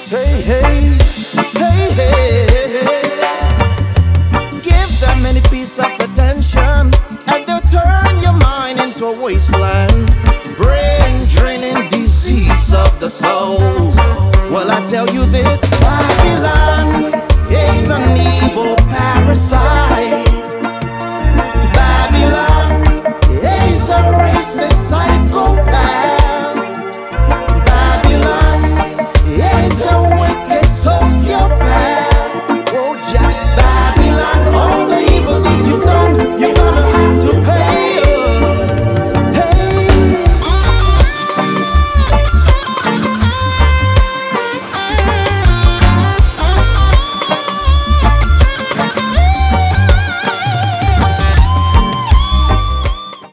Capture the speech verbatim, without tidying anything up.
Hey, hey, hey, hey. Give them any piece of attention, and they'll turn your mind into a wasteland. Brain draining disease of the soul. Well, I tell you this, Babylon is an evil parasite.